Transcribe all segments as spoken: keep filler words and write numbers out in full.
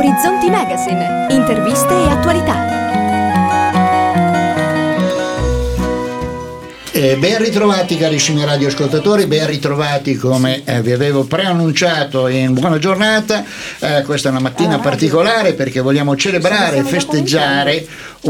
Orizzonti Magazine, interviste e attualità. Eh, ben ritrovati carissimi radioascoltatori, ben ritrovati come eh, vi avevo preannunciato in Buona Giornata. Eh, questa è una mattina particolare perché vogliamo celebrare e festeggiare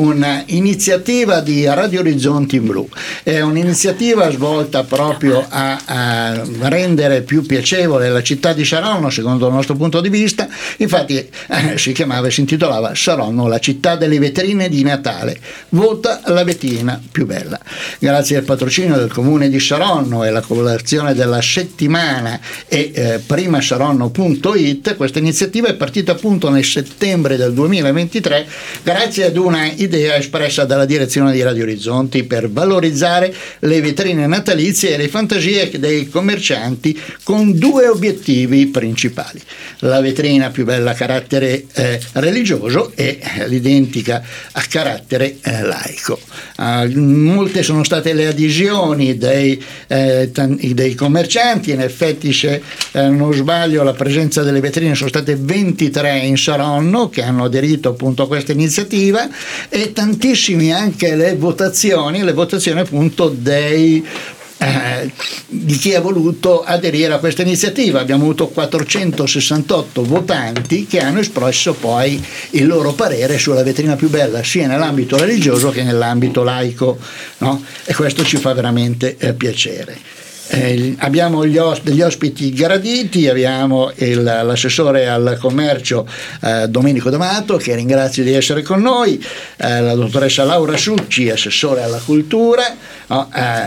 un'iniziativa di Radio Orizzonti in Blu. È un'iniziativa svolta proprio a, a rendere più piacevole la città di Saronno, secondo il nostro punto di vista. Infatti eh, si chiamava e si intitolava Saronno, la città delle vetrine di Natale. Vota la vetrina più bella. Grazie al patrocinio del comune di Saronno e la collaborazione della settimana e eh, primasaronno punto it, questa iniziativa è partita appunto nel settembre del duemilaventitré grazie ad una idea espressa dalla direzione di Radio Orizzonti per valorizzare le vetrine natalizie e le fantasie dei commercianti con due obiettivi principali: la vetrina più bella a carattere eh, religioso e l'identica a carattere eh, laico. Uh, molte sono state le adesioni dei, eh, t- dei commercianti. In effetti, se eh, non sbaglio, la presenza delle vetrine sono state ventitré in Saronno che hanno aderito appunto a questa iniziativa, e tantissimi anche le votazioni, le votazioni appunto dei Eh, di chi ha voluto aderire a questa iniziativa. Abbiamo avuto quattrocentosessantotto votanti che hanno espresso poi il loro parere sulla vetrina più bella sia nell'ambito religioso che nell'ambito laico, no? E questo ci fa veramente eh, piacere. Eh, abbiamo gli os- degli ospiti graditi, abbiamo il, l'assessore al commercio eh, Domenico D'Amato, che ringrazio di essere con noi, eh, la dottoressa Laura Succi, assessore alla cultura, no?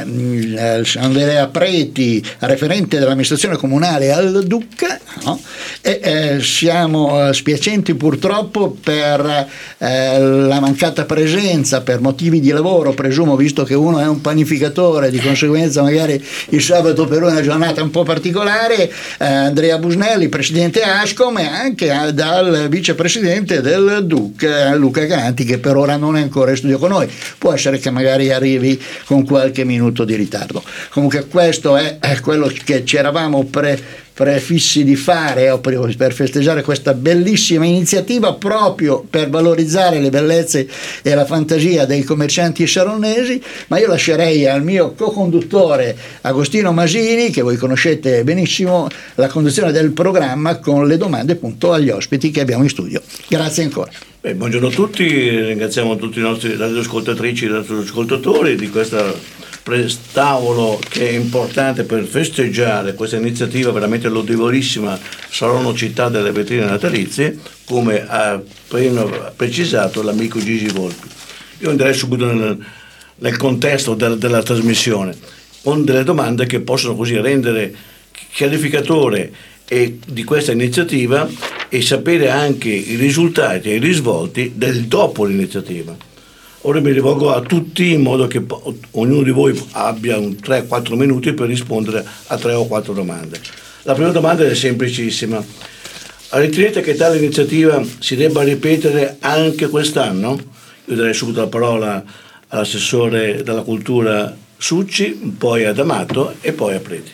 eh, Andrea Preti, referente dell'amministrazione comunale al Duca, no? E eh, siamo spiacenti purtroppo per eh, la mancata presenza per motivi di lavoro, presumo, visto che uno è un panificatore, di conseguenza magari il sabato per una giornata un po' particolare, eh, Andrea Busnelli, presidente Ascom, e anche eh, dal vicepresidente del D U C, eh, Luca Ganti, che per ora non è ancora in studio con noi. Può essere che magari arrivi con qualche minuto di ritardo. Comunque questo è, è quello che ci eravamo pre prefissi di fare per festeggiare questa bellissima iniziativa, proprio per valorizzare le bellezze e la fantasia dei commercianti saronnesi. Ma io lascerei al mio co-conduttore Agostino Masini, che voi conoscete benissimo, la conduzione del programma con le domande appunto agli ospiti che abbiamo in studio. Grazie ancora. Beh, buongiorno a tutti, ringraziamo tutti i nostri radioascoltatrici e radioascoltatori di questa tavolo che è importante per festeggiare questa iniziativa veramente lodevolissima, Saronno città delle vetrine natalizie, come ha appena precisato l'amico Gigi Volpi. Io andrei subito nel, nel contesto del, della trasmissione con delle domande che possono così rendere chiarificatore e di questa iniziativa e sapere anche i risultati e i risvolti del dopo l'iniziativa. Ora mi rivolgo a tutti in modo che ognuno di voi abbia un tre quattro minuti per rispondere a tre o quattro domande. La prima domanda è semplicissima. Ritenete che tale iniziativa si debba ripetere anche quest'anno? Io darei subito la parola all'assessore della cultura Succi, poi ad Amato e poi a Preti.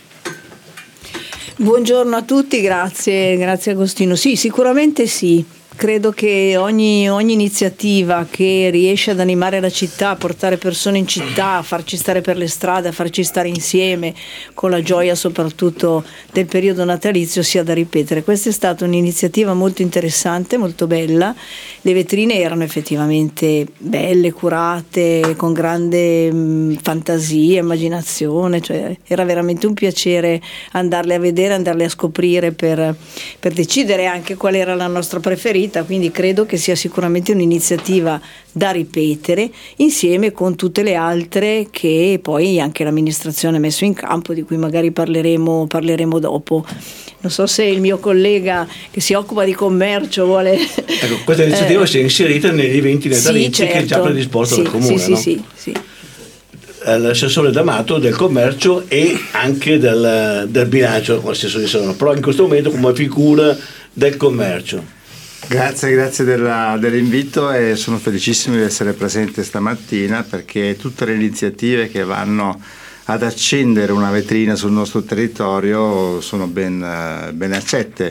Buongiorno a tutti, grazie, grazie Agostino. Sì, sicuramente sì. Credo che ogni, ogni iniziativa che riesce ad animare la città, a portare persone in città, a farci stare per le strade, a farci stare insieme con la gioia soprattutto del periodo natalizio, sia da ripetere. Questa è stata un'iniziativa molto interessante, molto bella. Le vetrine erano effettivamente belle, curate, con grande mh, fantasia, immaginazione, cioè era veramente un piacere andarle a vedere, andarle a scoprire per, per decidere anche qual era la nostra preferita. Quindi credo che sia sicuramente un'iniziativa da ripetere insieme con tutte le altre che poi anche l'amministrazione ha messo in campo, di cui magari parleremo, parleremo dopo. Non so se il mio collega che si occupa di commercio vuole... Ecco, questa iniziativa eh, si è inserita negli eventi natalizi, sì, certo, che è già predisposto sì, dal Comune, sì, no? sì, sì, sì. L'assessore D'Amato del commercio e anche del, del bilancio, l'assessore di Saronno, però in questo momento come figura del commercio. Grazie, grazie della, dell'invito e sono felicissimo di essere presente stamattina, perché tutte le iniziative che vanno ad accendere una vetrina sul nostro territorio sono ben, ben accette.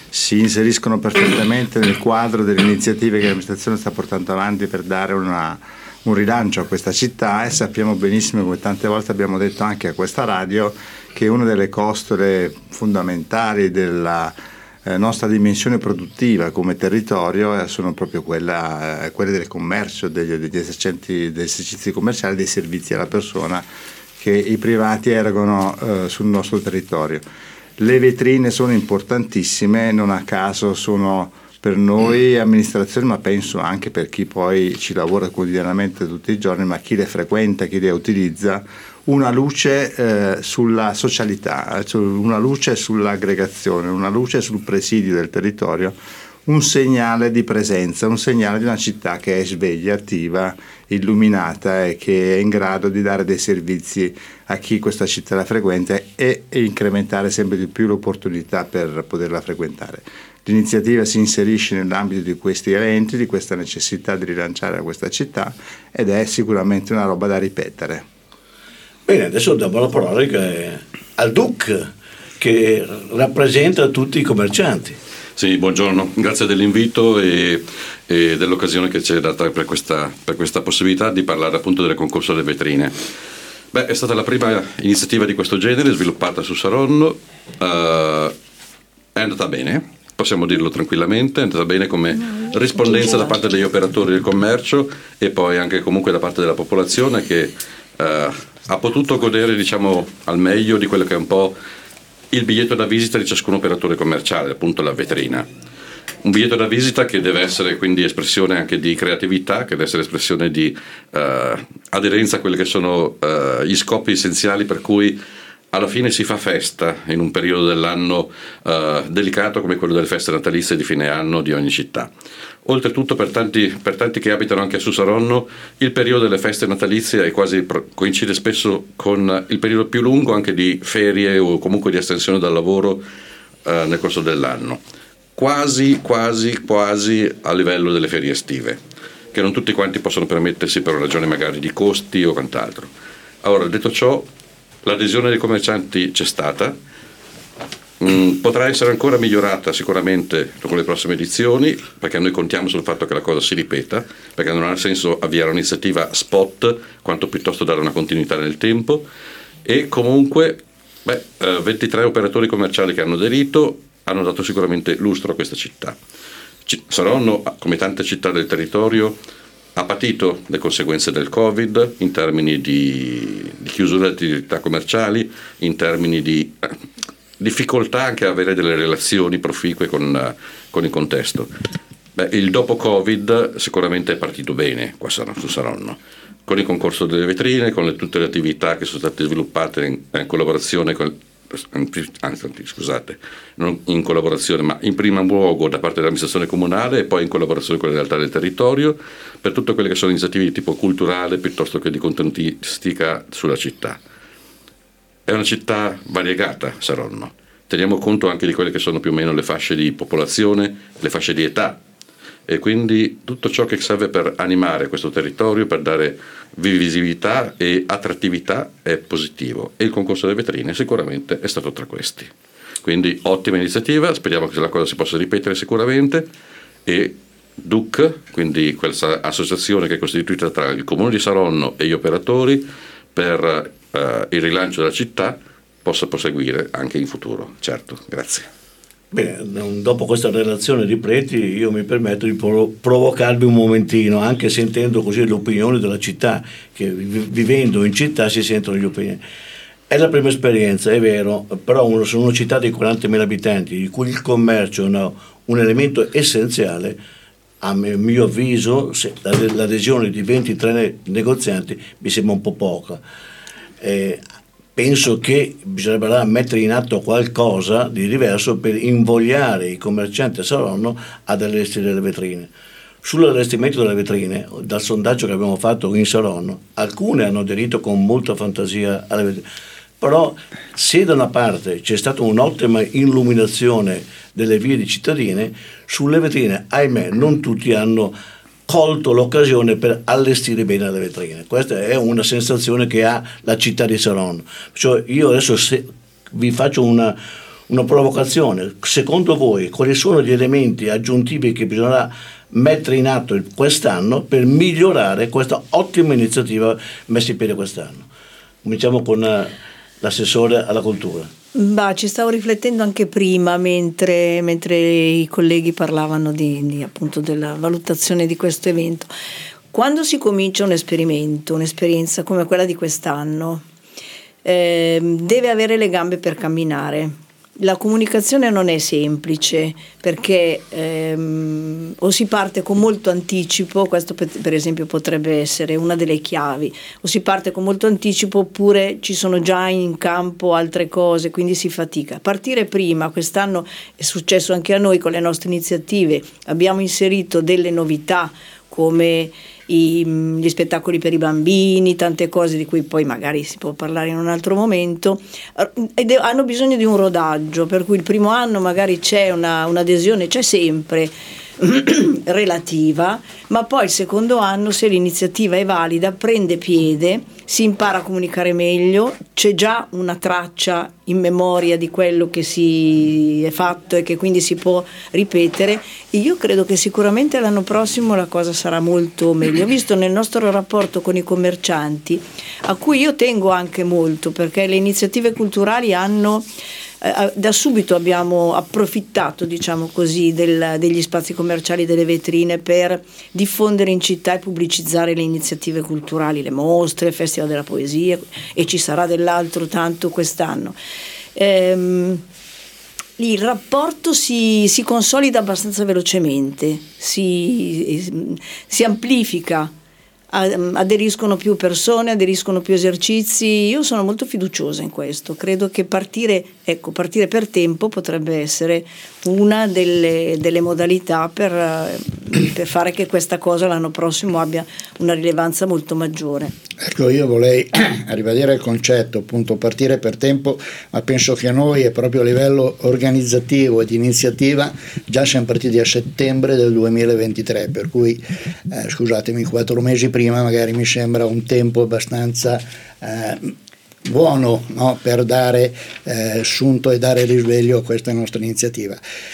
si inseriscono perfettamente nel quadro delle iniziative che l'amministrazione sta portando avanti per dare una, un rilancio a questa città, e sappiamo benissimo, come tante volte abbiamo detto anche a questa radio, che una delle costole fondamentali della eh, nostra dimensione produttiva come territorio sono proprio quella, eh, quelle del commercio, degli, degli, esercenti, degli esercizi commerciali, dei servizi alla persona che i privati erogano eh, sul nostro territorio. Le vetrine sono importantissime, non a caso sono per noi amministrazione, ma penso anche per chi poi ci lavora quotidianamente tutti i giorni, ma chi le frequenta, chi le utilizza, una luce eh, sulla socialità, cioè una luce sull'aggregazione, una luce sul presidio del territorio, un segnale di presenza, un segnale di una città che è sveglia, attiva, illuminata e che è in grado di dare dei servizi a chi questa città la frequenta e, e incrementare sempre di più l'opportunità per poterla frequentare. L'iniziativa si inserisce nell'ambito di questi eventi, di questa necessità di rilanciare questa città, ed è sicuramente una roba da ripetere. Bene, adesso diamo la parola al Duc, che rappresenta tutti i commercianti. Sì, buongiorno, grazie dell'invito e, e dell'occasione che ci è data per questa, per questa possibilità di parlare appunto del concorso delle vetrine. Beh, è stata la prima iniziativa di questo genere sviluppata su Saronno, uh, è andata bene, possiamo dirlo tranquillamente, è andata bene come rispondenza da parte degli operatori del commercio e poi anche comunque da parte della popolazione che uh, ha potuto godere, diciamo, al meglio di quello che è un po' il biglietto da visita di ciascun operatore commerciale, appunto la vetrina. Un biglietto da visita che deve essere quindi espressione anche di creatività, che deve essere espressione di uh, aderenza a quelli che sono uh, gli scopi essenziali per cui alla fine si fa festa in un periodo dell'anno uh, delicato come quello delle feste natalizie di fine anno di ogni città. Oltretutto per tanti, per tanti che abitano anche su Saronno, il periodo delle feste natalizie è quasi, coincide spesso con il periodo più lungo anche di ferie o comunque di astensione dal lavoro uh, nel corso dell'anno. Quasi, quasi, quasi a livello delle ferie estive, che non tutti quanti possono permettersi per ragioni magari di costi o quant'altro. Ora, detto ciò, l'adesione dei commercianti c'è stata, mm, potrà essere ancora migliorata sicuramente con le prossime edizioni, perché noi contiamo sul fatto che la cosa si ripeta, perché non ha senso avviare un'iniziativa spot quanto piuttosto dare una continuità nel tempo. E comunque beh, eh, ventitré operatori commerciali che hanno aderito hanno dato sicuramente lustro a questa città. C- Saronno, come tante città del territorio, ha patito le conseguenze del Covid in termini di, di chiusura delle attività commerciali, in termini di eh, difficoltà anche a avere delle relazioni proficue con, uh, con il contesto. Beh, il dopo Covid sicuramente è partito bene qua su Saronno, con il concorso delle vetrine, con le, tutte le attività che sono state sviluppate in, in collaborazione con Anzi, scusate, non in collaborazione, ma in primo luogo da parte dell'amministrazione comunale e poi in collaborazione con le realtà del territorio per tutte quelle che sono iniziative di tipo culturale piuttosto che di contenutistica sulla città. È una città variegata, Saronno. Teniamo conto anche di quelle che sono più o meno le fasce di popolazione, le fasce di età, e quindi tutto ciò che serve per animare questo territorio, per dare visibilità e attrattività è positivo, e il concorso delle vetrine sicuramente è stato tra questi. Quindi ottima iniziativa, speriamo che la cosa si possa ripetere sicuramente, e D U C, quindi questa associazione che è costituita tra il Comune di Saronno e gli operatori per eh, il rilancio della città, possa proseguire anche in futuro. Certo, grazie. Bene, dopo questa relazione di Preti io mi permetto di provocarvi un momentino, anche sentendo così le opinioni della città, che vivendo in città si sentono le opinioni. È la prima esperienza, è vero, però sono una città di quarantamila abitanti, di cui il commercio è una, un elemento essenziale. A mio avviso l'adesione di ventitré negozianti mi sembra un po' poca. Eh, Penso che bisognerà mettere in atto qualcosa di diverso per invogliare i commercianti a Saronno ad allestire delle vetrine. Sull'allestimento delle vetrine, dal sondaggio che abbiamo fatto in Saronno, alcune hanno aderito con molta fantasia alle vetrine, però se da una parte c'è stata un'ottima illuminazione delle vie di cittadine, sulle vetrine, ahimè, non tutti hanno colto l'occasione per allestire bene le vetrine. Questa è una sensazione che ha la città di Saronno. Cioè io adesso se vi faccio una, una provocazione. Secondo voi quali sono gli elementi aggiuntivi che bisognerà mettere in atto quest'anno per migliorare questa ottima iniziativa messa in piedi quest'anno? Cominciamo con l'assessore alla cultura. Bah, ci stavo riflettendo anche prima mentre, mentre i colleghi parlavano di, di, appunto della valutazione di questo evento. Quando si comincia un esperimento, un'esperienza come quella di quest'anno, eh, deve avere le gambe per camminare. La comunicazione non è semplice perché ehm, o si parte con molto anticipo, questo per, per esempio potrebbe essere una delle chiavi, o si parte con molto anticipo oppure ci sono già in campo altre cose, quindi si fatica. Partire prima, quest'anno è successo anche a noi con le nostre iniziative, abbiamo inserito delle novità come I, gli spettacoli per i bambini, tante cose di cui poi magari si può parlare in un altro momento, ed hanno bisogno di un rodaggio, per cui il primo anno magari c'è una, un'adesione, c'è sempre relativa, ma poi il secondo anno, se l'iniziativa è valida, prende piede, si impara a comunicare meglio, c'è già una traccia in memoria di quello che si è fatto e che quindi si può ripetere, e io credo che sicuramente l'anno prossimo la cosa sarà molto meglio. Ho visto nel nostro rapporto con i commercianti, a cui io tengo anche molto, perché le iniziative culturali hanno Eh, da subito abbiamo approfittato, diciamo così, del, degli spazi commerciali, delle vetrine, per diffondere in città e pubblicizzare le iniziative culturali, le mostre, il Festival della Poesia, e ci sarà dell'altro tanto quest'anno. Ehm, il rapporto si, si consolida abbastanza velocemente, si, si amplifica. Aderiscono più persone, aderiscono più esercizi. Io sono molto fiduciosa in questo, credo che partire, ecco, partire per tempo potrebbe essere una delle, delle modalità per, per fare che questa cosa l'anno prossimo abbia una rilevanza molto maggiore. Ecco, io vorrei ribadire il concetto, appunto, partire per tempo, ma penso che noi, è proprio a livello organizzativo e di iniziativa, già siamo partiti a settembre del duemilaventitré, per cui eh, scusatemi, quattro mesi prima magari mi sembra un tempo abbastanza eh, buono, no, per dare eh, assunto e dare risveglio a questa nostra iniziativa.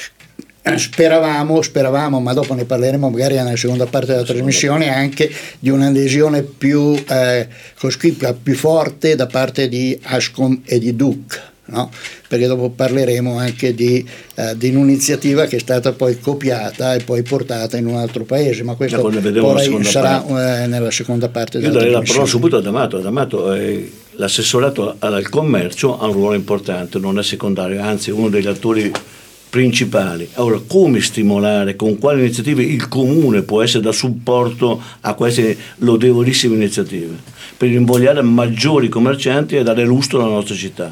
Speravamo, speravamo, ma dopo ne parleremo magari nella seconda parte della trasmissione, anche di un'adesione più eh, cospicua, più forte da parte di Ascom e di Duc, no? Perché dopo parleremo anche di, eh, di un'iniziativa che è stata poi copiata e poi portata in un altro paese, ma questo poi sarà eh, nella seconda parte della trasmissione. Io darei la parola subito ad Amato. Ad Amato eh, l'assessorato al commercio ha un ruolo importante, non è secondario, anzi uno degli attori principali. Ora, come stimolare, con quali iniziative il comune può essere da supporto a queste lodevolissime iniziative per invogliare maggiori commercianti e dare lustro alla nostra città?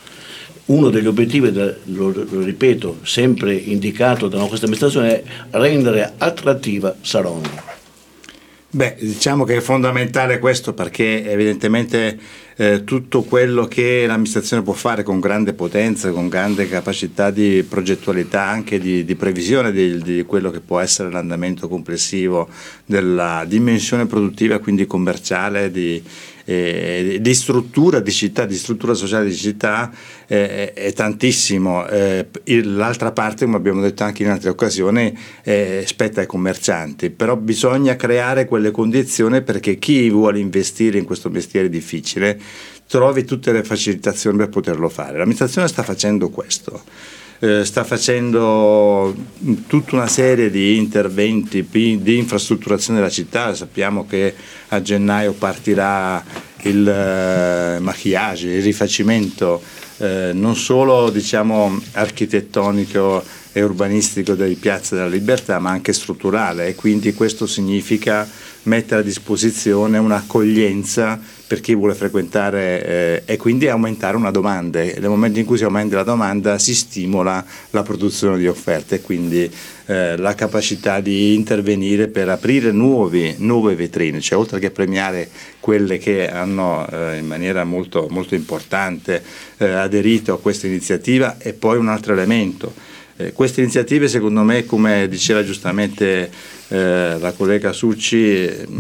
Uno degli obiettivi, lo, lo ripeto, sempre indicato dalla questa amministrazione, è rendere attrattiva Saronno. Beh, diciamo che è fondamentale questo, perché evidentemente eh, tutto quello che l'amministrazione può fare con grande potenza, con grande capacità di progettualità, anche di, di previsione di, di quello che può essere l'andamento complessivo della dimensione produttiva, quindi commerciale, di, eh, di struttura di città, di struttura sociale di città, eh, è tantissimo. Eh, l'altra parte, come abbiamo detto anche in altre occasioni, eh, spetta ai commercianti, però bisogna creare quelle condizioni perché chi vuole investire in questo mestiere difficile trovi tutte le facilitazioni per poterlo fare. L'amministrazione sta facendo questo. Eh, sta facendo tutta una serie di interventi di infrastrutturazione della città. Sappiamo che a gennaio partirà il eh, maquillage, il rifacimento eh, non solo, diciamo, architettonico e urbanistico delle piazze della Libertà, ma anche strutturale, e quindi questo significa mettere a disposizione un'accoglienza per chi vuole frequentare eh, e quindi aumentare una domanda. E nel momento in cui si aumenta la domanda si stimola la produzione di offerte e quindi eh, la capacità di intervenire per aprire nuovi, nuove vetrine, cioè oltre che premiare quelle che hanno eh, in maniera molto, molto importante eh, aderito a questa iniziativa. E poi un altro elemento, eh, queste iniziative, secondo me, come diceva giustamente eh, la collega Succi,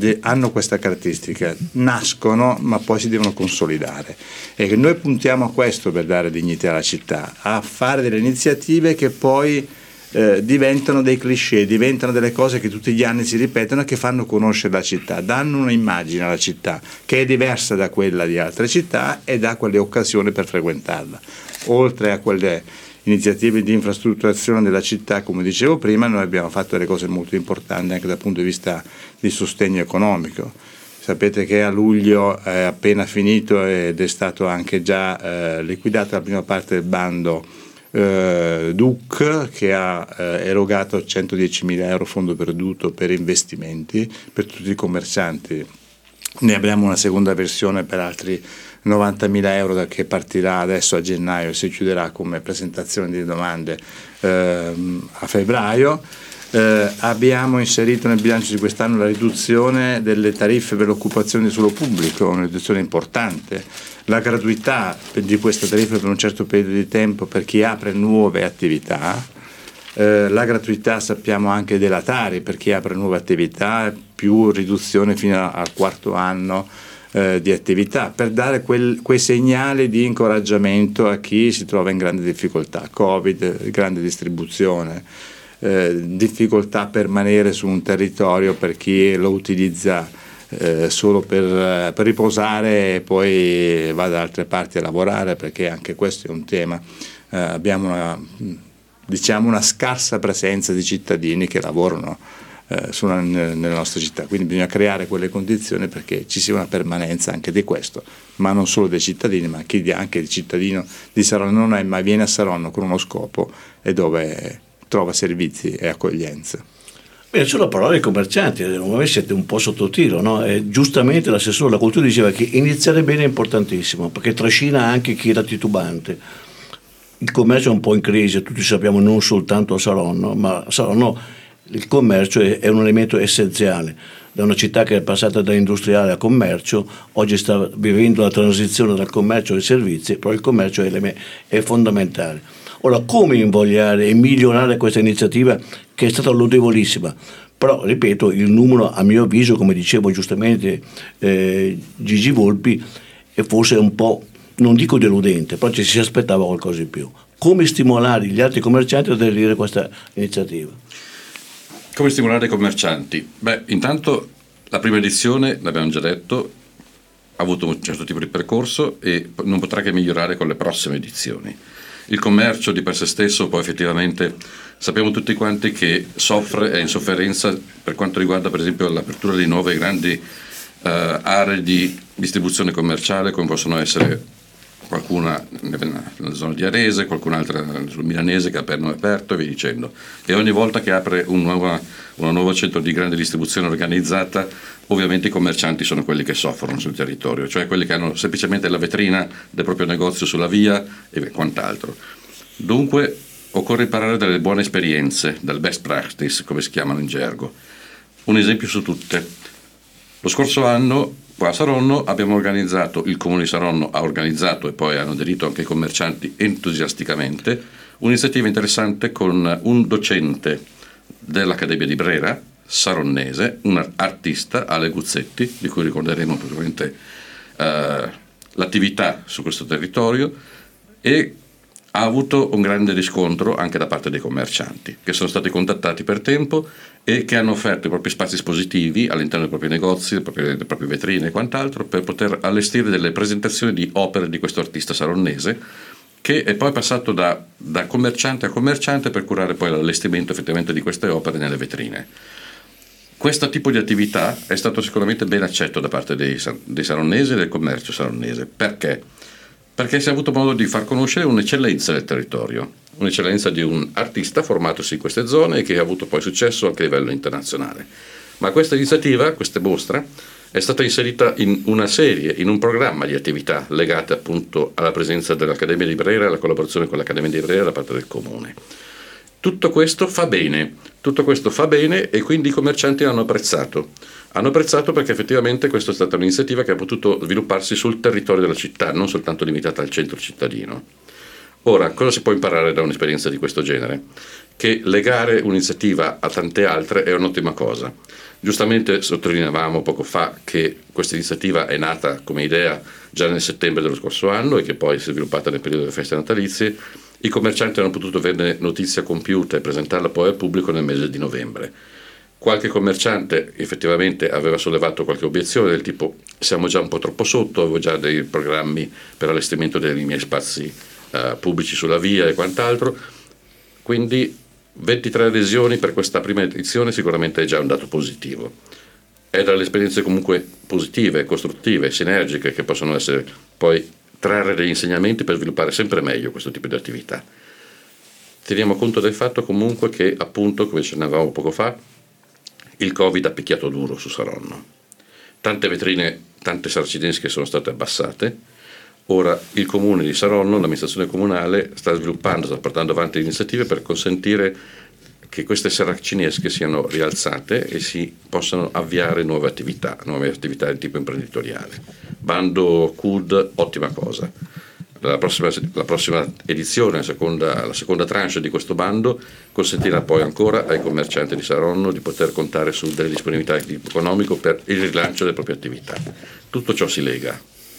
de- hanno questa caratteristica, nascono ma poi si devono consolidare, e che noi puntiamo a questo per dare dignità alla città, a fare delle iniziative che poi eh, diventano dei cliché, diventano delle cose che tutti gli anni si ripetono e che fanno conoscere la città, danno un'immagine alla città che è diversa da quella di altre città e dà quelle occasioni per frequentarla. Oltre a quelle iniziative di infrastrutturazione della città, come dicevo prima, noi abbiamo fatto delle cose molto importanti anche dal punto di vista di sostegno economico. Sapete che a luglio è appena finito ed è stato anche già eh, liquidata la prima parte del bando eh, D U C, che ha eh, erogato centodiecimila euro fondo perduto per investimenti per tutti i commercianti. Ne abbiamo una seconda versione per altri novantamila euro che partirà adesso a gennaio e si chiuderà come presentazione di domande ehm, a febbraio. Eh, abbiamo inserito nel bilancio di quest'anno la riduzione delle tariffe per l'occupazione di suolo pubblico, una riduzione importante, la gratuità di queste tariffe per un certo periodo di tempo per chi apre nuove attività, eh, la gratuità sappiamo anche della Tari per chi apre nuove attività, più riduzione fino al quarto anno eh, di attività, per dare quel, quei segnali di incoraggiamento a chi si trova in grande difficoltà, Covid, grande distribuzione, Eh, difficoltà a permanere su un territorio per chi lo utilizza eh, solo per, per riposare e poi va da altre parti a lavorare, perché anche questo è un tema. Eh, abbiamo una, diciamo una scarsa presenza di cittadini che lavorano eh, sulla, nelle nostre città, quindi bisogna creare quelle condizioni perché ci sia una permanenza anche di questo, ma non solo dei cittadini, ma anche il cittadino di Saronno non è, ma viene a Saronno con uno scopo e dove trova servizi e accoglienza. Beh, sulla parola dei commercianti, voi siete un po' sotto tiro, no? E giustamente l'assessore della cultura diceva che iniziare bene è importantissimo, perché trascina anche chi era titubante. Il commercio è un po' in crisi, tutti sappiamo, non soltanto a Saronno, ma a Saronno il commercio è, è un elemento essenziale. Da una città che è passata da industriale a commercio, oggi sta vivendo la transizione dal commercio ai servizi, però il commercio è, è fondamentale. Ora, come invogliare e migliorare questa iniziativa che è stata lodevolissima? Però, ripeto, il numero, a mio avviso, come dicevo giustamente eh, Gigi Volpi, è forse un po', non dico deludente, però ci si aspettava qualcosa di più. Come stimolare gli altri commercianti ad aderire a questa iniziativa? Come stimolare i commercianti? Beh, intanto la prima edizione, l'abbiamo già detto, ha avuto un certo tipo di percorso e non potrà che migliorare con le prossime edizioni. Il commercio di per sé stesso poi effettivamente sappiamo tutti quanti che soffre, è in sofferenza per quanto riguarda per esempio l'apertura di nuove grandi uh, aree di distribuzione commerciale, come possono essere qualcuna nella zona di Arese, qualcun'altra sul Milanese che appena è aperto e via dicendo. E ogni volta che apre un nuovo, un nuovo centro di grande distribuzione organizzata, ovviamente i commercianti sono quelli che soffrono sul territorio, cioè quelli che hanno semplicemente la vetrina del proprio negozio sulla via e quant'altro. Dunque occorre imparare dalle buone esperienze, dal best practice, come si chiamano in gergo. Un esempio su tutte. Lo scorso anno qua a Saronno abbiamo organizzato, il Comune di Saronno ha organizzato e poi hanno aderito anche i commercianti entusiasticamente, un'iniziativa interessante con un docente dell'Accademia di Brera, saronnese, un artista, Ale Guzzetti, di cui ricorderemo probabilmente eh, l'attività su questo territorio, e ha avuto un grande riscontro anche da parte dei commercianti che sono stati contattati per tempo e che hanno offerto i propri spazi espositivi all'interno dei propri negozi, delle proprie, delle proprie vetrine e quant'altro per poter allestire delle presentazioni di opere di questo artista saronnese, che è poi passato da, da commerciante a commerciante per curare poi l'allestimento effettivamente di queste opere nelle vetrine. Questo tipo di attività è stato sicuramente ben accetto da parte dei, dei saronnesi e del commercio saronnese. Perché? Perché si è avuto modo di far conoscere un'eccellenza del territorio, un'eccellenza di un artista formatosi in queste zone e che ha avuto poi successo anche a livello internazionale. Ma questa iniziativa, questa mostra, è stata inserita in una serie, in un programma di attività legate appunto alla presenza dell'Accademia di Brera e alla collaborazione con l'Accademia di Brera da parte del Comune. Tutto questo fa bene, tutto questo fa bene e quindi i commercianti hanno apprezzato. Hanno apprezzato perché effettivamente questa è stata un'iniziativa che ha potuto svilupparsi sul territorio della città, non soltanto limitata al centro cittadino. Ora, cosa si può imparare da un'esperienza di questo genere? che legare un'iniziativa a tante altre è un'ottima cosa. Giustamente sottolineavamo poco fa che questa iniziativa è nata come idea già nel settembre dello scorso anno e che poi si è sviluppata nel periodo delle feste natalizie. I commercianti hanno potuto averne notizia compiuta e presentarla poi al pubblico nel mese di novembre. Qualche commerciante effettivamente aveva sollevato qualche obiezione del tipo siamo già un po' troppo sotto, avevo già dei programmi per allestimento dei miei spazi uh, pubblici sulla via e quant'altro, quindi ventitré adesioni per questa prima edizione sicuramente è già un dato positivo. È dalle esperienze comunque positive, costruttive, sinergiche che possono essere poi trarre degli insegnamenti per sviluppare sempre meglio questo tipo di attività. Teniamo conto del fatto comunque che appunto, come accennavamo poco fa, il Covid ha picchiato duro su Saronno. Tante vetrine, tante saracinesche sono state abbassate. Ora il comune di Saronno, l'amministrazione comunale, sta sviluppando, sta portando avanti iniziative per consentire che queste saracinesche siano rialzate e si possano avviare nuove attività, nuove attività di tipo imprenditoriale. Bando C U D, ottima cosa. La prossima, la prossima edizione, la seconda, la seconda tranche di questo bando, consentirà poi ancora ai commercianti di Saronno di poter contare su delle disponibilità di tipo economico per il rilancio delle proprie attività. Tutto ciò si lega,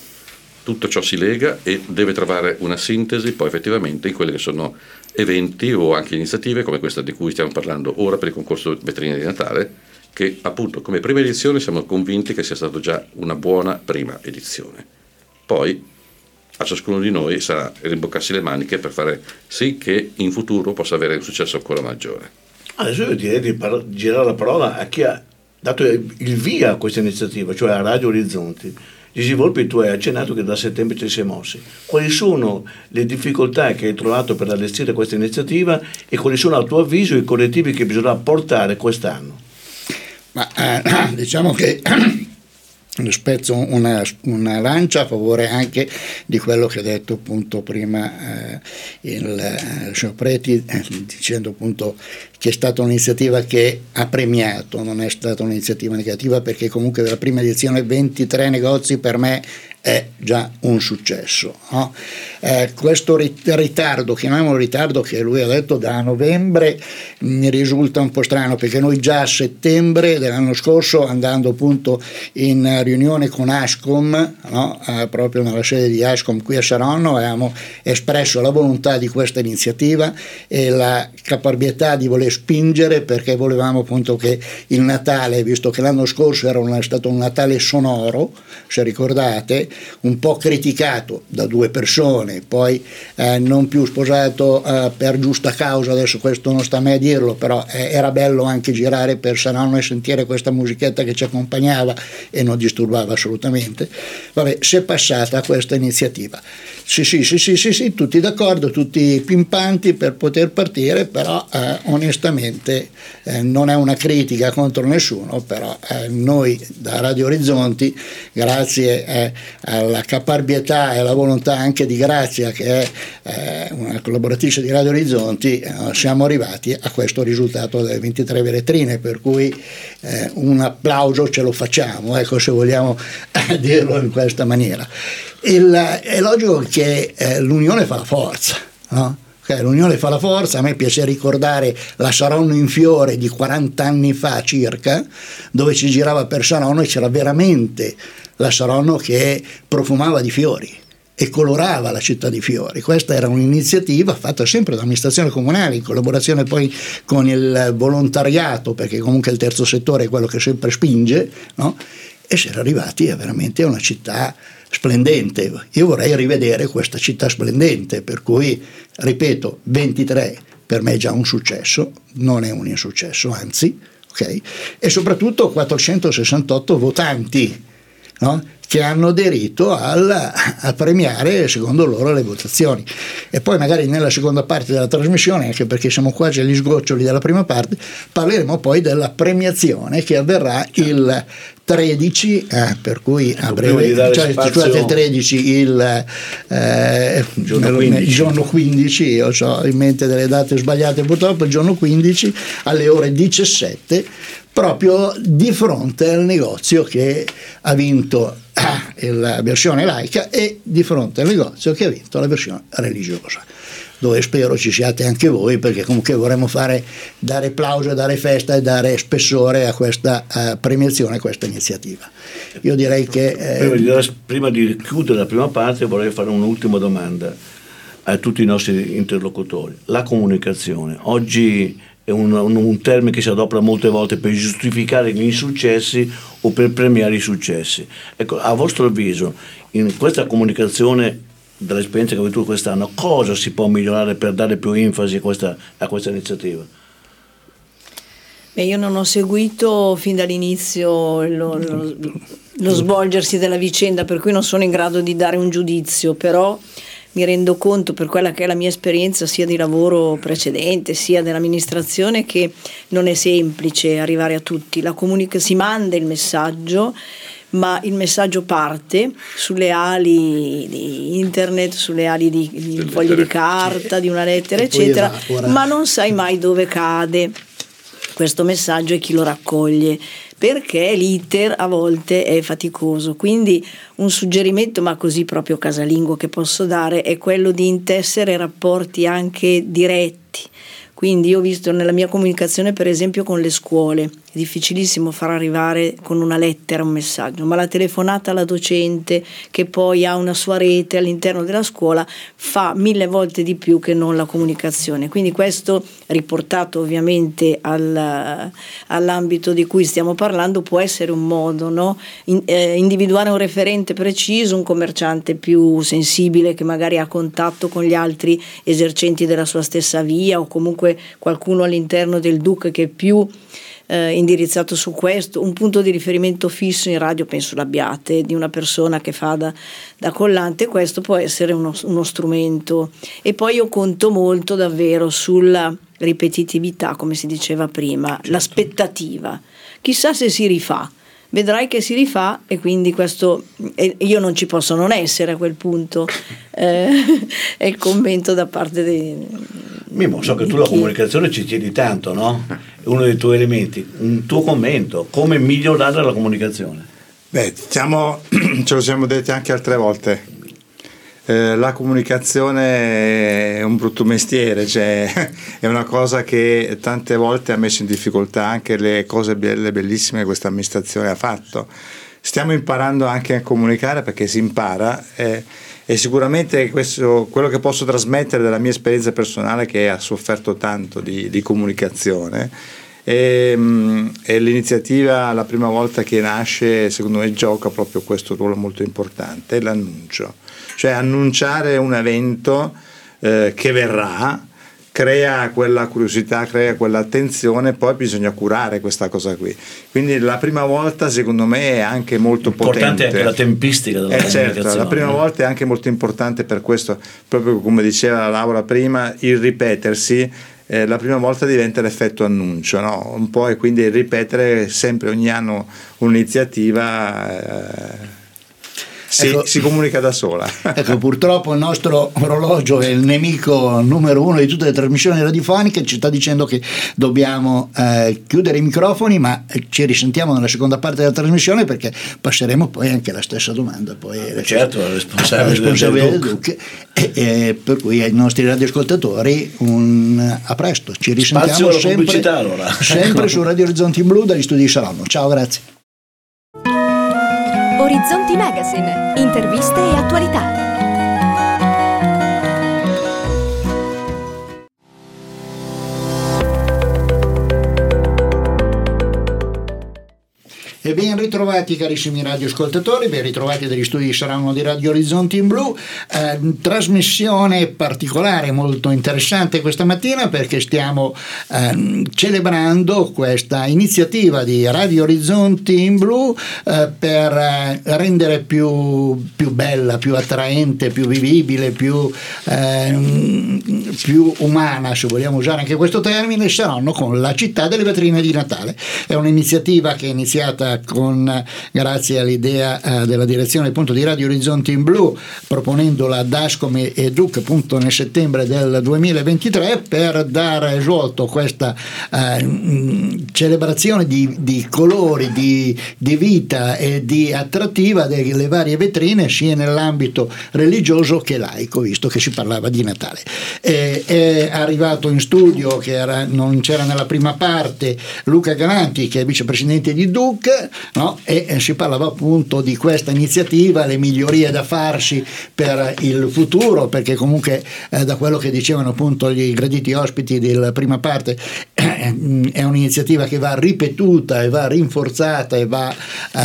tutto ciò si lega e deve trovare una sintesi poi effettivamente in quelli che sono eventi o anche iniziative come questa di cui stiamo parlando ora per il concorso vetrine di Natale, che appunto come prima edizione siamo convinti che sia stata già una buona prima edizione. Poi a ciascuno di noi sarà rimboccarsi le maniche per fare sì che in futuro possa avere un successo ancora maggiore. Adesso io direi di par- girare la parola a chi ha dato il via a questa iniziativa, cioè a Radio Orizzonti. Gigi Volpi, tu hai accennato che da settembre ci si è mossi. Quali sono le difficoltà che hai trovato per allestire questa iniziativa e quali sono a tuo avviso i correttivi che bisogna portare quest'anno? Ma eh, diciamo che spezzo una, una lancia a favore anche di quello che ha detto appunto prima eh, il eh, signor Preti, eh, dicendo appunto che è stata un'iniziativa che ha premiato, non è stata un'iniziativa negativa, perché comunque della prima edizione ventitré negozi per me è già un successo, no? Eh, questo ritardo, chiamiamolo ritardo, che lui ha detto da novembre, mi risulta un po' strano, perché noi già a settembre dell'anno scorso, andando appunto in riunione con Ascom, no? eh, proprio nella sede di Ascom qui a Saronno, avevamo espresso la volontà di questa iniziativa e la caparbietà di voler spingere, perché volevamo appunto che il Natale, visto che l'anno scorso era un, stato un Natale sonoro, se ricordate, un po' criticato da due persone, poi eh, non più sposato eh, per giusta causa, adesso questo non sta a me a dirlo, però eh, era bello anche girare per Saronno e sentire questa musichetta che ci accompagnava e non disturbava assolutamente. Vabbè, si è passata a questa iniziativa. Sì, sì, sì, sì, sì, sì, tutti d'accordo, tutti pimpanti per poter partire, però eh, onestamente eh, non è una critica contro nessuno, però eh, noi da Radio Orizzonti, grazie eh, alla caparbietà e alla volontà anche di Grazia, che è eh, una collaboratrice di Radio Orizzonti, eh, siamo arrivati a questo risultato delle ventitré vetrine, per cui eh, un applauso ce lo facciamo, ecco, se vogliamo eh, dirlo in questa maniera. Il, è logico che eh, l'unione fa la forza, no? Okay, l'unione fa la forza. A me piace ricordare la Saronno in fiore di quaranta anni fa circa, dove ci girava per Saronno e c'era veramente la Saronno che profumava di fiori e colorava la città di fiori. Questa era un'iniziativa fatta sempre dall'amministrazione comunale in collaborazione poi con il volontariato, perché comunque il terzo settore è quello che sempre spinge, no? E si era arrivati a veramente una città splendente. Io vorrei rivedere questa città splendente, per cui ripeto, ventitré per me è già un successo, non è un insuccesso, anzi, ok? E soprattutto quattrocentosessantotto votanti, no? Che hanno aderito al, a premiare secondo loro le votazioni. E poi magari nella seconda parte della trasmissione, anche perché siamo quasi agli sgoccioli della prima parte, parleremo poi della premiazione che avverrà il tredici, eh, per cui ecco, a breve, cioè, spazio... scusate, il tredici, il, eh, giorno, quindici. il giorno quindici, io ho in mente delle date sbagliate purtroppo, il giorno quindici alle ore diciassette, proprio di fronte al negozio che ha vinto la versione laica e di fronte al negozio che ha vinto la versione religiosa. dove spero ci siate anche voi, perché comunque vorremmo fare, dare applauso, dare festa e dare spessore a questa uh, premiazione, a questa iniziativa. Io direi che eh, prima, di, prima di chiudere la prima parte vorrei fare un'ultima domanda a tutti i nostri interlocutori. La comunicazione oggi è un, un, un termine che si adopera molte volte per giustificare gli insuccessi o per premiare i successi. Ecco, a vostro avviso, in questa comunicazione, dall'esperienza che avete avuto quest'anno, cosa si può migliorare per dare più enfasi a questa, a questa iniziativa? Beh, io non ho seguito fin dall'inizio lo, lo, lo svolgersi della vicenda, per cui non sono in grado di dare un giudizio, però mi rendo conto, per quella che è la mia esperienza sia di lavoro precedente sia dell'amministrazione, che non è semplice arrivare a tutti. La comunica- si manda il messaggio, ma il messaggio parte sulle ali di internet, sulle ali di, di un foglio di carta, di una lettera, eccetera, ma non sai mai dove cade questo messaggio e chi lo raccoglie, perché l'iter a volte è faticoso. Quindi un suggerimento, ma così proprio casalingo, che posso dare è quello di intessere rapporti anche diretti. Quindi io ho visto nella mia comunicazione, per esempio con le scuole, è difficilissimo far arrivare con una lettera un messaggio, ma la telefonata alla docente, che poi ha una sua rete all'interno della scuola, fa mille volte di più che non la comunicazione. Quindi questo, riportato ovviamente al, all'ambito di cui stiamo parlando, può essere un modo, no? In, eh, individuare un referente preciso, un commerciante più sensibile che magari ha contatto con gli altri esercenti della sua stessa via, o comunque qualcuno all'interno del D U C che è più eh, indirizzato su questo, un punto di riferimento fisso in radio, penso l'abbiate, di una persona che fa da, da collante. Questo può essere uno, uno strumento. E poi io conto molto davvero sulla ripetitività, come si diceva prima, certo. L'aspettativa, chissà se si rifà, vedrai che si rifà, e quindi questo, e io non ci posso non essere a quel punto, eh, è il commento da parte dei... Mimo, so che tu la comunicazione ci tieni tanto, no? È uno dei tuoi elementi. Un tuo commento, come migliorare la comunicazione? Beh, diciamo, ce lo siamo detti anche altre volte. Eh, la comunicazione è un brutto mestiere, cioè è una cosa che tante volte ha messo in difficoltà anche le cose belle, bellissime che questa amministrazione ha fatto. Stiamo imparando anche a comunicare, perché si impara, eh, e sicuramente questo, quello che posso trasmettere dalla mia esperienza personale, che ha sofferto tanto di, di comunicazione, e, e l'iniziativa, la prima volta che nasce, secondo me gioca proprio questo ruolo molto importante, l'annuncio, cioè annunciare un evento eh, che verrà, crea quella curiosità, crea quell'attenzione, poi bisogna curare questa cosa qui. Quindi la prima volta, secondo me, è anche molto importante potente. Anche la tempistica della eh comunicazione. Certo, la prima volta è anche molto importante per questo, proprio come diceva Laura prima, il ripetersi. Eh, la prima volta diventa l'effetto annuncio, no? Un po', e quindi il ripetere sempre ogni anno un'iniziativa. Eh, Si, ecco, si comunica da sola. Ecco, purtroppo il nostro orologio è il nemico numero uno di tutte le trasmissioni radiofoniche, ci sta dicendo che dobbiamo eh, chiudere i microfoni, ma ci risentiamo nella seconda parte della trasmissione, perché passeremo poi anche la stessa domanda. Poi eh, certo, la responsabile, responsabile del, del del D U C. E, e per cui ai nostri radioascoltatori un a presto, ci risentiamo sempre, allora. sempre su Radio Orizzonti Blu dagli studi di Saronno. Ciao, grazie. Orizzonti Magazine, interviste e attualità. E ben ritrovati carissimi radioascoltatori, ben ritrovati dagli studi di Saronno di Radio Orizzonti in Blu. Eh, trasmissione particolare, molto interessante questa mattina, perché stiamo eh, celebrando questa iniziativa di Radio Orizzonti in Blu eh, per eh, rendere più, più bella, più attraente, più vivibile, più, eh, più umana, se vogliamo usare anche questo termine, Saronno con la città delle vetrine di Natale. È un'iniziativa che è iniziata eh, con, grazie all'idea eh, della direzione appunto di Radio Orizzonti in Blu, proponendola ad Ascom e Duc appunto nel settembre del duemilaventitré, per dare svolto questa eh, celebrazione di, di colori, di, di vita e di attrattiva delle varie vetrine, sia nell'ambito religioso che laico, visto che si parlava di Natale. E, è arrivato in studio, che era, non c'era nella prima parte, Luca Galanti, che è vicepresidente di Duc, no? E, e si parlava appunto di questa iniziativa, le migliorie da farsi per il futuro, perché comunque eh, da quello che dicevano appunto gli graditi ospiti della prima parte, eh, è un'iniziativa che va ripetuta e va rinforzata e va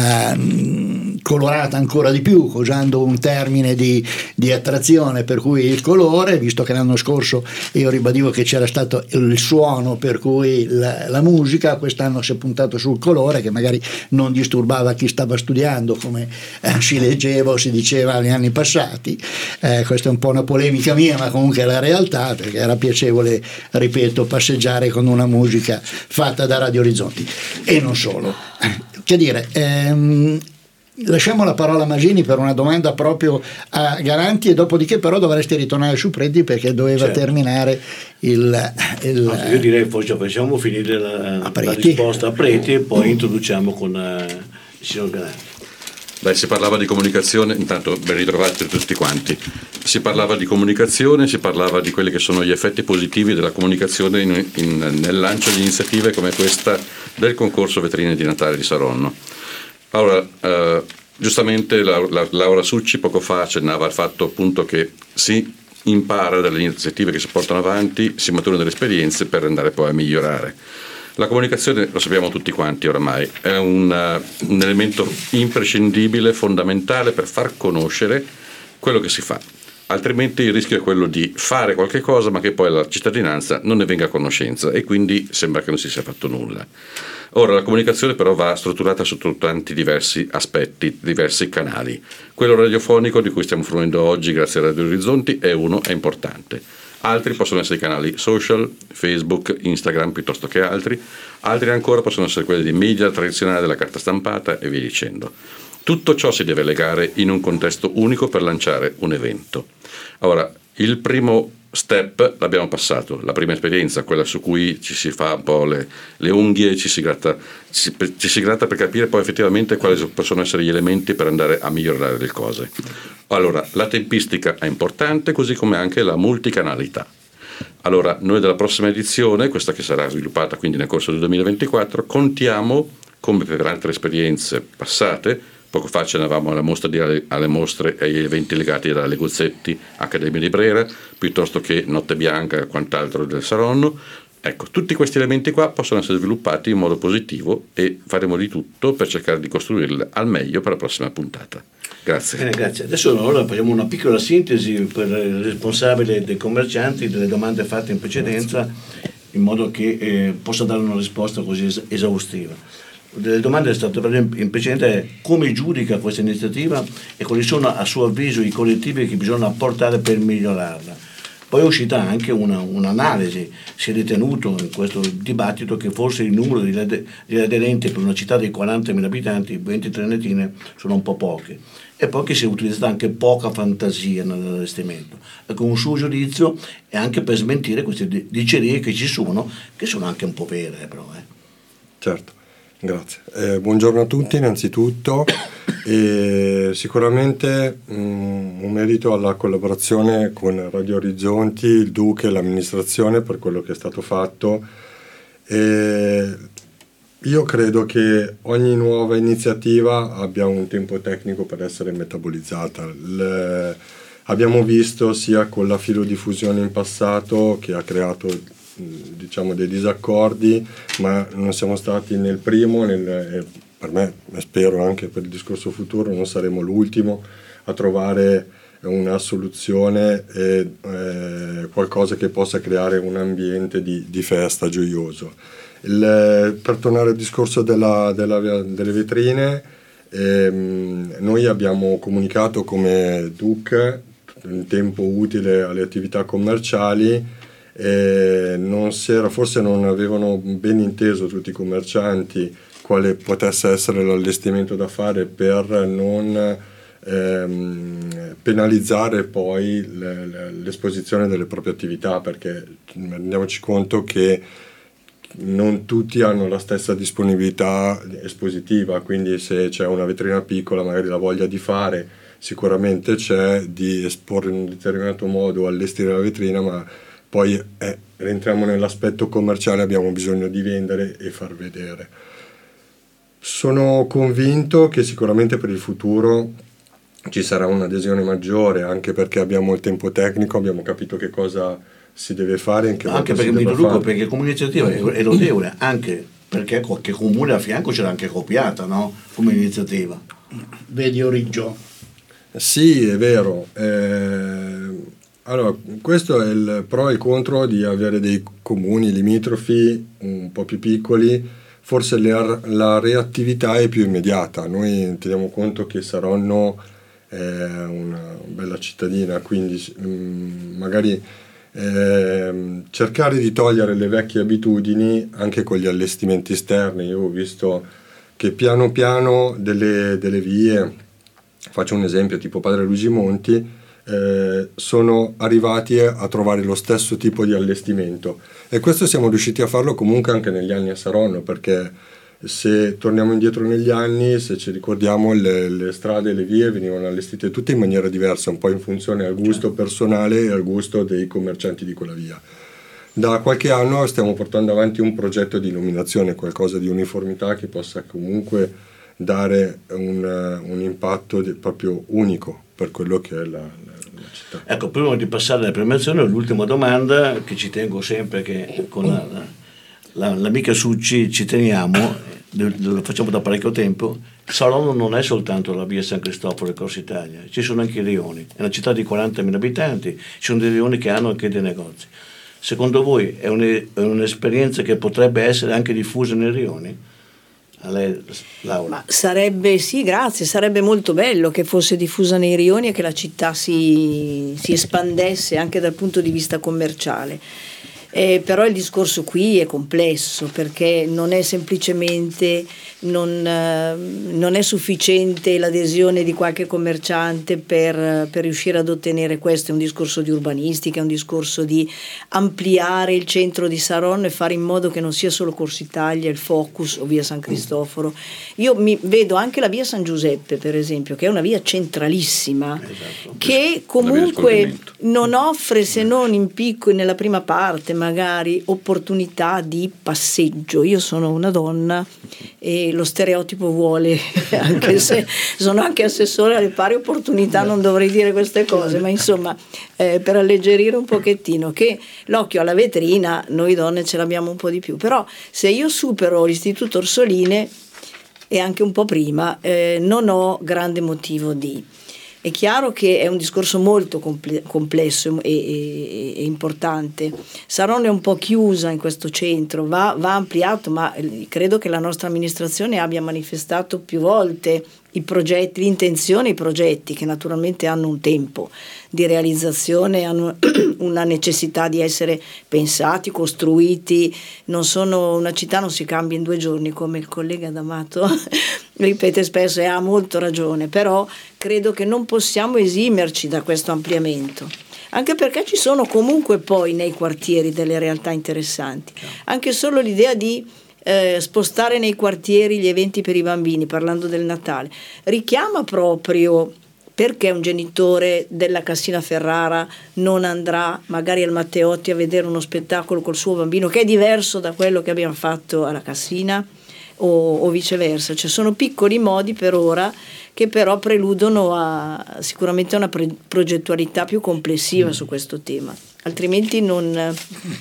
eh, colorata ancora di più, usando un termine di, di attrazione, per cui il colore, visto che l'anno scorso io ribadivo che c'era stato il suono, per cui la, la musica, quest'anno si è puntato sul colore, che magari non disturbava chi stava studiando, come eh, si leggeva o si diceva negli anni passati. Eh, questa è un po' una polemica mia, ma comunque è la realtà, perché era piacevole, ripeto, passeggiare con una musica fatta da Radio Orizzonti e non solo. Che dire, ehm, lasciamo la parola a Masini per una domanda proprio a Galanti, e dopodiché però dovresti ritornare su Preti, perché doveva certo. terminare il, il no, io direi forse facciamo finire la, la risposta a Preti e poi introduciamo con uh, il signor Galanti. Beh, si parlava di comunicazione, intanto ben ritrovati tutti quanti. Si parlava di comunicazione, si parlava di quelli che sono gli effetti positivi della comunicazione in, in, nel lancio di iniziative come questa del concorso vetrine di Natale di Saronno. Allora, eh, giustamente la, la, Laura Succi poco fa accennava al fatto appunto che si impara dalle iniziative che si portano avanti, si maturano delle esperienze per andare poi a migliorare. La comunicazione, lo sappiamo tutti quanti oramai, è un, uh, un elemento imprescindibile, fondamentale per far conoscere quello che si fa. Altrimenti il rischio è quello di fare qualche cosa ma che poi la cittadinanza non ne venga a conoscenza e quindi sembra che non si sia fatto nulla. Ora, la comunicazione però va strutturata sotto tanti diversi aspetti, diversi canali. Quello radiofonico di cui stiamo fruendo oggi grazie a Radio Orizzonti è uno, è importante. Altri possono essere i canali social, Facebook, Instagram piuttosto che altri, altri ancora possono essere quelli di media tradizionale della carta stampata e via dicendo. Tutto ciò si deve legare in un contesto unico per lanciare un evento. Ora, il primo step l'abbiamo passato, la prima esperienza, quella su cui ci si fa un po' le, le unghie, ci si, gratta, ci, ci si gratta per capire poi effettivamente quali possono essere gli elementi per andare a migliorare le cose. Allora, la tempistica è importante, così come anche la multicanalità. Allora, noi della prossima edizione, questa che sarà sviluppata quindi nel corso del duemilaventiquattro, contiamo, come per altre esperienze passate, poco fa accennavamo alla mostra di, alle mostre e agli eventi legati alla Leguzzetti, Accademia di Brera, piuttosto che Notte Bianca e quant'altro del Saronno. Ecco, tutti questi elementi qua possono essere sviluppati in modo positivo e faremo di tutto per cercare di costruirli al meglio per la prossima puntata. Grazie. Bene, grazie. Adesso allora facciamo una piccola sintesi per il responsabile dei commercianti delle domande fatte in precedenza, in modo che eh, possa dare una risposta così es- esaustiva. Delle domande è stato in precedente: come giudica questa iniziativa e quali sono a suo avviso i correttivi che bisogna apportare per migliorarla. Poi è uscita anche una, un'analisi, si è ritenuto in questo dibattito che forse il numero di, ad- di aderenti per una città di quarantamila abitanti, ventitré netine, sono un po' poche, e poi che si è utilizzata anche poca fantasia nell'allestimento. Ecco, un suo giudizio è anche per smentire queste dicerie che ci sono, che sono anche un po' vere però. Eh. Certo. Grazie. Eh, buongiorno a tutti innanzitutto, e sicuramente mh, un merito alla collaborazione con Radio Orizzonti, il Duc e l'amministrazione per quello che è stato fatto. E io credo che ogni nuova iniziativa abbia un tempo tecnico per essere metabolizzata. Le, abbiamo visto sia con la filodiffusione in passato che ha creato diciamo dei disaccordi, ma non siamo stati nel primo, nel, eh, per me e spero anche per il discorso futuro non saremo l'ultimo a trovare una soluzione e eh, qualcosa che possa creare un ambiente di, di festa gioioso. Il, per tornare al discorso della, della, delle vetrine, ehm, noi abbiamo comunicato come Duc in tempo utile alle attività commerciali eh, non si era, forse non avevano ben inteso tutti i commercianti quale potesse essere l'allestimento da fare per non ehm, penalizzare poi le, le, l'esposizione delle proprie attività, perché rendiamoci conto che non tutti hanno la stessa disponibilità espositiva, quindi se c'è una vetrina piccola magari la voglia di fare sicuramente c'è, di esporre in un determinato modo, allestire la vetrina, ma poi eh, rientriamo nell'aspetto commerciale, abbiamo bisogno di vendere e far vedere. Sono convinto che sicuramente per il futuro ci sarà un'adesione maggiore, anche perché abbiamo il tempo tecnico, abbiamo capito che cosa si deve fare, in che anche perché mi introduco, perché come iniziativa è lodevole, anche perché qualche comune a fianco ce l'ha anche copiata, no? Come iniziativa. Vedi Origgio. Sì, è vero. Eh, allora, questo è il pro e il contro di avere dei comuni limitrofi un po' più piccoli. Forse le, la reattività è più immediata. Noi teniamo conto che Saronno è una bella cittadina, quindi mh, magari eh, cercare di togliere le vecchie abitudini anche con gli allestimenti esterni. Io ho visto che piano piano delle, delle vie, faccio un esempio tipo Padre Luigi Monti, eh, sono arrivati a trovare lo stesso tipo di allestimento, e questo siamo riusciti a farlo comunque anche negli anni a Saronno, perché se torniamo indietro negli anni, se ci ricordiamo, le, le strade e le vie venivano allestite tutte in maniera diversa, un po' in funzione al gusto personale e al gusto dei commercianti di quella via. Da qualche anno stiamo portando avanti un progetto di illuminazione, qualcosa di uniformità che possa comunque dare un, un impatto di, proprio unico per quello che è la, la, la città. Ecco, prima di passare alle premiazioni, l'ultima domanda che ci tengo sempre, che con la, la, l'amica Succi ci teniamo, lo facciamo da parecchio tempo. Saronno non è soltanto la via San Cristoforo e Corso Italia, ci sono anche i rioni. È una città di quarantamila abitanti, ci sono dei rioni che hanno anche dei negozi. Secondo voi è, un, è un'esperienza che potrebbe essere anche diffusa nei rioni? A lei, Laura. Ma sarebbe, sì, grazie, sarebbe molto bello che fosse diffusa nei rioni e che la città si, si espandesse anche dal punto di vista commerciale. Eh, però il discorso qui è complesso, perché non è semplicemente non, eh, non è sufficiente l'adesione di qualche commerciante per, per riuscire ad ottenere questo. È un discorso di urbanistica, è un discorso di ampliare il centro di Saronno e fare in modo che non sia solo Corso Italia il focus o via San Cristoforo. Io mi vedo anche la via San Giuseppe, per esempio, che è una via centralissima, esatto, che comunque non offre, se non in picco nella prima parte magari, opportunità di passeggio. Io sono una donna e lo stereotipo vuole, anche se sono anche assessore alle pari opportunità, non dovrei dire queste cose, ma insomma eh, per alleggerire un pochettino, che l'occhio alla vetrina noi donne ce l'abbiamo un po' di più, però se io supero l'Istituto Orsoline e anche un po' prima eh, non ho grande motivo di. È chiaro che è un discorso molto comple- complesso e, e, e importante. Saronno è un po' chiusa in questo centro, va, va ampliato, ma credo che la nostra amministrazione abbia manifestato più volte i progetti, l'intenzione, i progetti che naturalmente hanno un tempo di realizzazione, hanno una necessità di essere pensati, costruiti. Non sono, una città non si cambia in due giorni, come il collega D'Amato ripete spesso, e ha molto ragione, però credo che non possiamo esimerci da questo ampliamento, anche perché ci sono comunque poi nei quartieri delle realtà interessanti. Anche solo l'idea di eh, spostare nei quartieri gli eventi per i bambini, parlando del Natale, richiama proprio perché un genitore della Cassina Ferrara non andrà magari al Matteotti a vedere uno spettacolo col suo bambino che è diverso da quello che abbiamo fatto alla Cassina, o, o viceversa. Cioè sono piccoli modi per ora che però preludono a sicuramente a una pre- progettualità più complessiva su questo tema, altrimenti non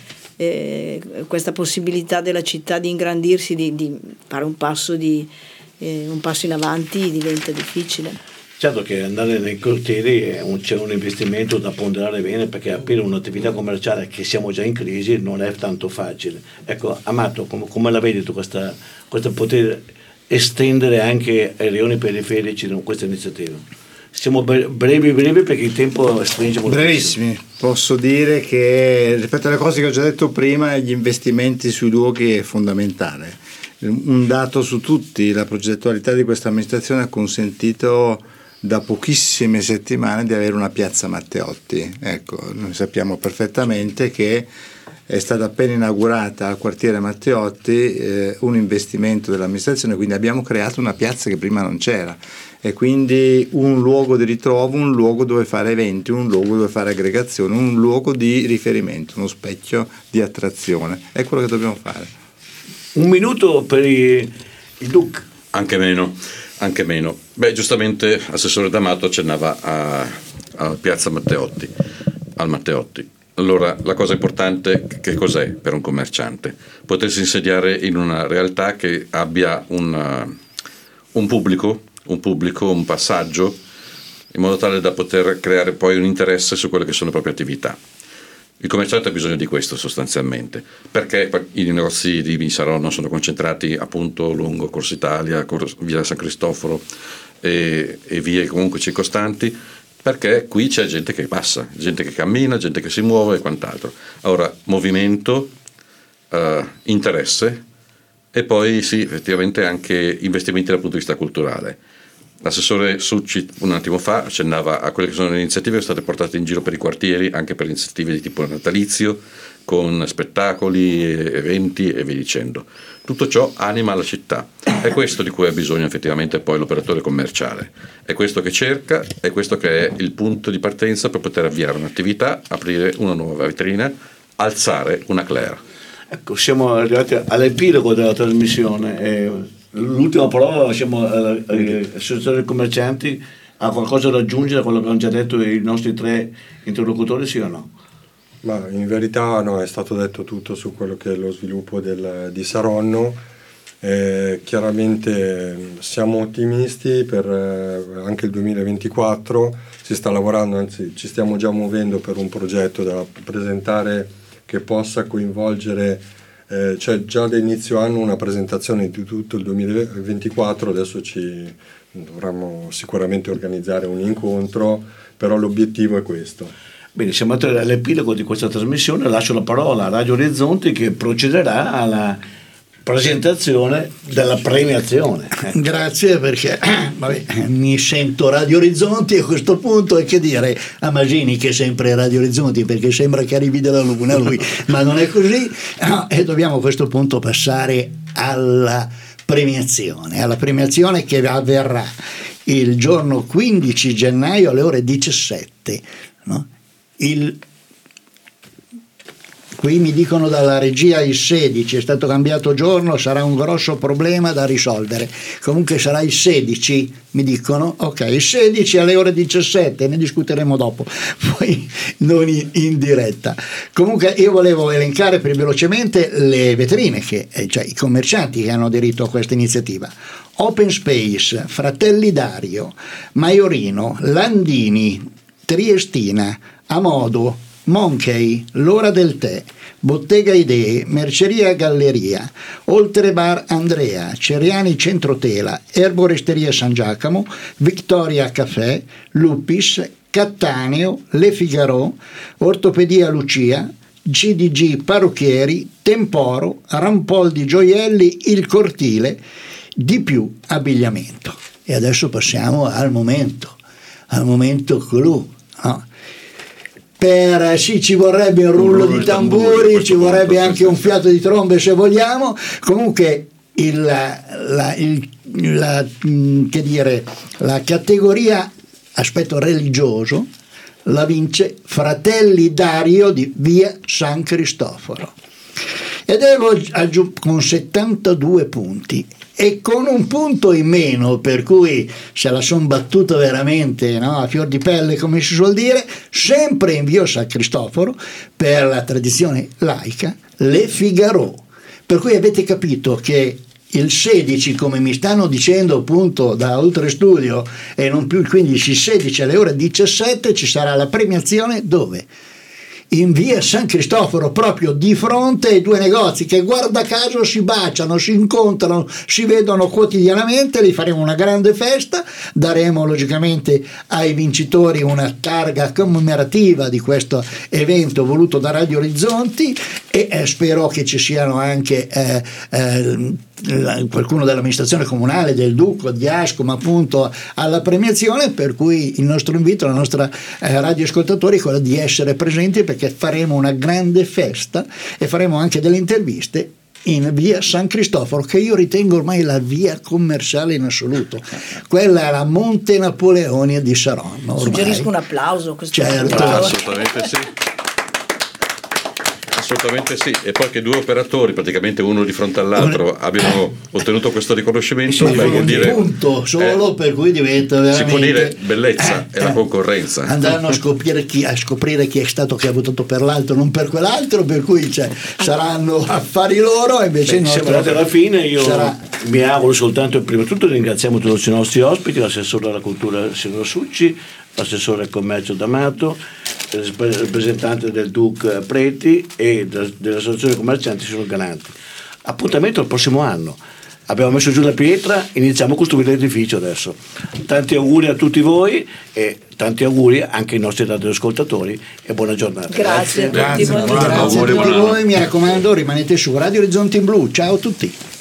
eh, questa possibilità della città di ingrandirsi, di, di fare un passo, di, eh, un passo in avanti diventa difficile. Certo che andare nei quartieri è un, c'è un investimento da ponderare bene, perché aprire un'attività commerciale, che siamo già in crisi, non è tanto facile. Ecco, Amato, com- come la vedi tu questa, questa poter estendere anche ai rioni periferici questa iniziativa? siamo brevi brevi perché il tempo stringe molto. Brevissimi, posso dire che rispetto alle cose che ho già detto prima, gli investimenti sui luoghi è fondamentale. Un dato su tutti: la progettualità di questa amministrazione ha consentito da pochissime settimane di avere una piazza Matteotti. Ecco, noi sappiamo perfettamente che è stata appena inaugurata al quartiere Matteotti eh, un investimento dell'amministrazione, quindi abbiamo creato una piazza che prima non c'era, e quindi un luogo di ritrovo, un luogo dove fare eventi, un luogo dove fare aggregazione, un luogo di riferimento, uno specchio di attrazione. È quello che dobbiamo fare. Un minuto per il, il Duc. Anche meno, anche meno. Beh, giustamente Assessore D'Amato accennava a, a Piazza Matteotti, al Matteotti. Allora, la cosa importante che cos'è per un commerciante? Potersi insediare in una realtà che abbia un, un pubblico, un pubblico, un passaggio, in modo tale da poter creare poi un interesse su quelle che sono le proprie attività. Il commerciante ha bisogno di questo sostanzialmente, perché i negozi di Saronno sono concentrati appunto lungo Corso Italia, via San Cristoforo e, e vie comunque circostanti, perché qui c'è gente che passa, gente che cammina, gente che si muove e quant'altro. Ora, movimento, eh, interesse e poi sì, effettivamente anche investimenti dal punto di vista culturale. L'assessore Succi un attimo fa accennava a quelle che sono le iniziative che sono state portate in giro per i quartieri, anche per iniziative di tipo natalizio, con spettacoli, eventi e via dicendo. Tutto ciò anima la città. È questo di cui ha bisogno effettivamente poi l'operatore commerciale. È questo che cerca, è questo che è il punto di partenza per poter avviare un'attività, aprire una nuova vetrina, alzare una Claire. Ecco, siamo arrivati all'epilogo della trasmissione. E l'ultima parola la lasciamo all'associazione dei commercianti. Ha qualcosa da aggiungere a quello che hanno già detto i nostri tre interlocutori, sì o no? Ma in verità no, è stato detto tutto su quello che è lo sviluppo del, di Saronno. Eh, chiaramente siamo ottimisti per eh, anche il duemilaventiquattro, si sta lavorando, anzi ci stiamo già muovendo per un progetto da presentare che possa coinvolgere, eh, cioè già da inizio anno una presentazione di tutto il duemilaventiquattro, adesso ci dovremmo sicuramente organizzare un incontro, però l'obiettivo è questo. Bene, siamo arrivati all'epilogo di questa trasmissione, lascio la parola a Radio Orizzonti che procederà alla presentazione della premiazione. Grazie, perché vabbè, mi sento Radio Orizzonti a questo punto, e che dire a Masini che è sempre Radio Orizzonti perché sembra che arrivi dalla luna lui, ma non è così, no, e dobbiamo a questo punto passare alla premiazione, alla premiazione che avverrà il giorno quindici gennaio alle ore diciassette, no? Il Qui mi dicono dalla regia il sedici, è stato cambiato giorno, sarà un grosso problema da risolvere. Comunque sarà il sedici, mi dicono, ok, il sedici alle ore diciassette, ne discuteremo dopo, poi non in, in diretta. Comunque io volevo elencare più velocemente le vetrine, che, cioè i commercianti che hanno aderito a questa iniziativa. Open Space, Fratelli Dario, Maiorino, Landini, Triestina, Amodo, Monkey, L'Ora del Tè, Bottega Idee, Merceria Galleria, Oltrebar Andrea, Ceriani Centrotela, Erboresteria San Giacomo, Victoria Caffè, Lupis, Cattaneo, Le Figaro, Ortopedia Lucia, G D G Parrucchieri, Temporo, Rampoldi Gioielli, Il Cortile, Di Più Abbigliamento. E adesso passiamo al momento, al momento clou, no? Per, sì, ci vorrebbe un rullo di tamburi, ci vorrebbe anche un fiato di trombe se vogliamo. Comunque il, la, il, la, che dire, la categoria aspetto religioso la vince Fratelli Dario di via San Cristoforo, e devo aggiungere con settantadue punti e con un punto in meno, per cui se la son battuta veramente, no, a fior di pelle, come si suol dire, sempre in via San Cristoforo, per la tradizione laica, Le Figaro. Per cui avete capito che il sedici, come mi stanno dicendo appunto da Oltrestudio, e non più il quindici, il sedici alle ore diciassette ci sarà la premiazione dove? in via San Cristoforo, proprio di fronte ai due negozi che guarda caso si baciano, si incontrano, si vedono quotidianamente. Li faremo una grande festa, daremo logicamente ai vincitori una targa commemorativa di questo evento voluto da Radio Orizzonti e eh, spero che ci siano anche eh, eh, qualcuno dell'amministrazione comunale, del Duco, di Ascom appunto alla premiazione, per cui il nostro invito alla nostra eh, radioascoltatori è quello di essere presenti, perché faremo una grande festa e faremo anche delle interviste in via San Cristoforo, che io ritengo ormai la via commerciale in assoluto. Quella è la Monte Napoleone di Saronno ormai. Suggerisco un applauso a questo certo. Ah, assolutamente sì. Assolutamente sì, e poi che due operatori, praticamente uno di fronte all'altro, abbiano ottenuto questo riconoscimento, sì, beh, vuol un dire, punto solo, eh, per cui diventa veramente, si può dire bellezza eh, e la eh, concorrenza. Andranno a scoprire chi, a scoprire chi è stato che ha votato per l'altro, non per quell'altro, per cui cioè, saranno affari loro, e invece Beh, no, siamo arrivati alla fine. Io sarà... mi auguro soltanto, prima di tutto ringraziamo tutti i nostri ospiti, l'assessore alla cultura Silvio Succi, l'assessore al commercio D'Amato, il rappresentante del D U C Preti e dell'associazione commercianti sono Galanti. Appuntamento al prossimo anno. Abbiamo messo giù la pietra, iniziamo a costruire l'edificio adesso. Tanti auguri a tutti voi e tanti auguri anche ai nostri radioascoltatori e buona giornata. Grazie, Grazie, a tutti. grazie, grazie a tutti voi, mi raccomando, rimanete su Radio Orizzonti in Blu. Ciao a tutti.